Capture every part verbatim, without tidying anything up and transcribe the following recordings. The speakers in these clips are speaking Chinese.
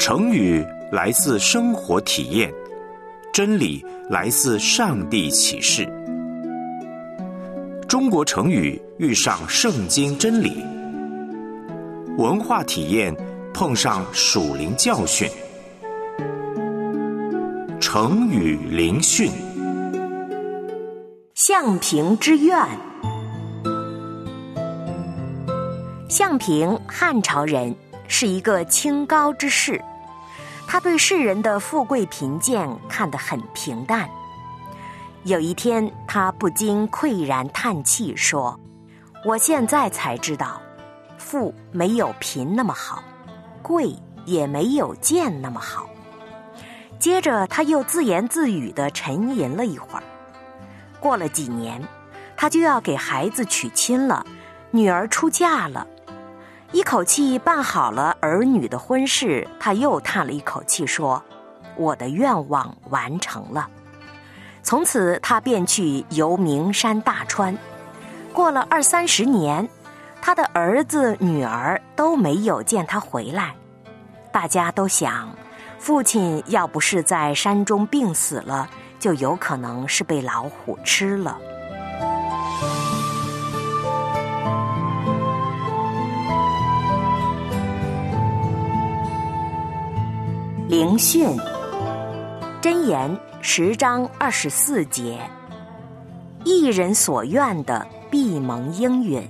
成语来自生活体验，真理来自上帝启示。中国成语遇上圣经真理，文化体验碰上属灵教训。成语灵讯。 象平之怨。象平，汉朝人，是一个清高之士。他对世人的富贵贫贱看得很平淡。有一天，他不禁喟然叹气说：我现在才知道，富没有贫那么好，贵也没有贱那么好。接着他又自言自语地沉吟了一会儿。过了几年，他就要给孩子娶亲了，女儿出嫁了。一口气办好了儿女的婚事，他又叹了一口气说：我的愿望完成了。从此他便去游名山大川。过了二三十年，他的儿子女儿都没有见他回来。大家都想，父亲要不是在山中病死了，就有可能是被老虎吃了。灵讯。箴言十章二十四节，一人所愿的必蒙应允。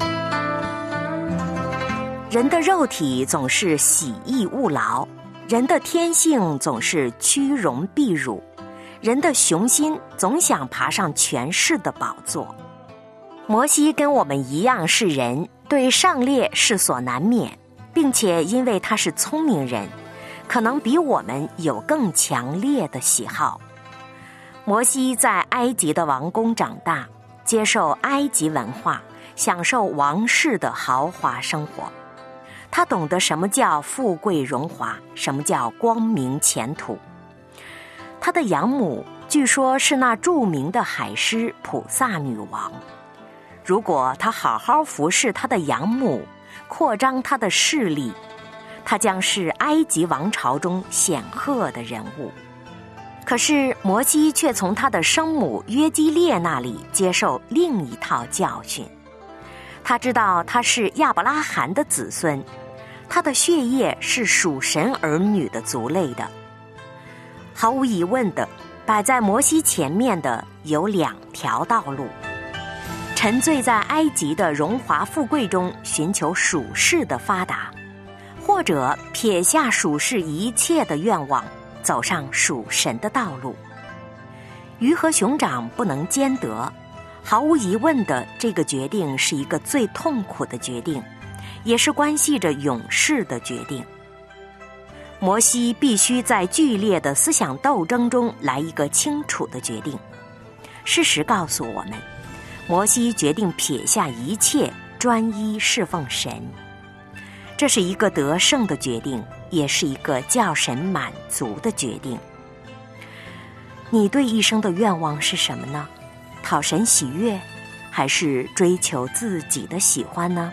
人的肉体总是喜逸恶劳，人的天性总是屈荣避辱，人的雄心总想爬上权势的宝座。摩西跟我们一样是人，对上列是所难免，并且因为他是聪明人，可能比我们有更强烈的喜好。摩西在埃及的王宫长大，接受埃及文化，享受王室的豪华生活。他懂得什么叫富贵荣华，什么叫光明前途。他的养母据说是那著名的海狮普萨女王。如果他好好服侍他的养母，扩张他的势力，他将是埃及王朝中显赫的人物。可是摩西却从他的生母约基列那里接受另一套教训。他知道他是亚伯拉罕的子孙，他的血液是属神儿女的族类的。毫无疑问的，摆在摩西前面的有两条道路：沉醉在埃及的荣华富贵中寻求属世的发达，或者撇下属世一切的愿望，走上属神的道路。鱼和熊掌不能兼得，毫无疑问的，这个决定是一个最痛苦的决定，也是关系着永世的决定。摩西必须在剧烈的思想斗争中来一个清楚的决定。事实告诉我们，摩西决定撇下一切，专一侍奉神。这是一个得胜的决定，也是一个叫神满足的决定。你对一生的愿望是什么呢？讨神喜悦，还是追求自己的喜欢呢？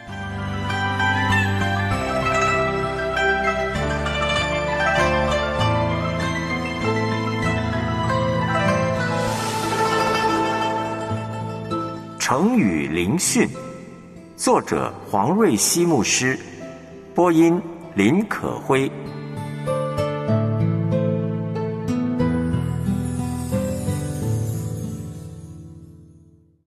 成语灵讯，作者黄瑞希牧师，播音林可辉。